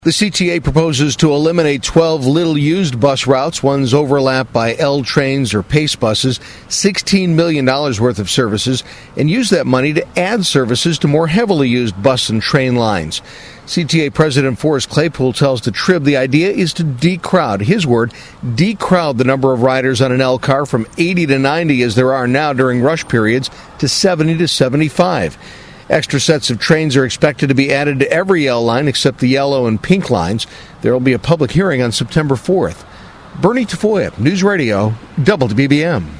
The CTA proposes to eliminate 12 little-used bus routes, ones overlapped by L trains or PACE buses, $16 million worth of services, and use that money to add services to more heavily used bus and train lines. CTA President Forrest Claypool tells the Trib the idea is to decrowd, his word, decrowd the number of riders on an L car from 80 to 90 as there are now during rush periods to 70 to 75. Extra sets of trains are expected to be added to every L line except the yellow and pink lines. There will be a public hearing on September 4th. Bernie Tafoya, News Radio, WBBM.